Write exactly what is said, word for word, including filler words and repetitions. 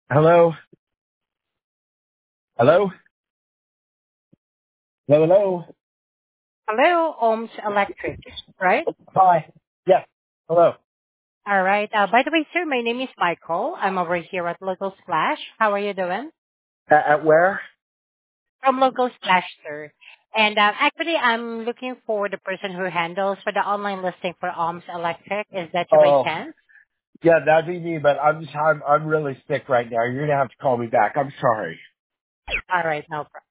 Hello? Hello? Hello, hello? Hello, Ohms Electric, right? Hi. Yes. Hello. All right. Uh, by the way, sir, my name is Michael. I'm over here at Local Splash. How are you doing? At, at where? From Local Splash, sir. And uh, actually, I'm looking for the person who handles for the online listing for Ohms Electric. Is that your by Oh, chance? yeah, that'd be me, but I'm just, I'm, I'm really sick right now. You're gonna have to call me back. I'm sorry. All right, no problem.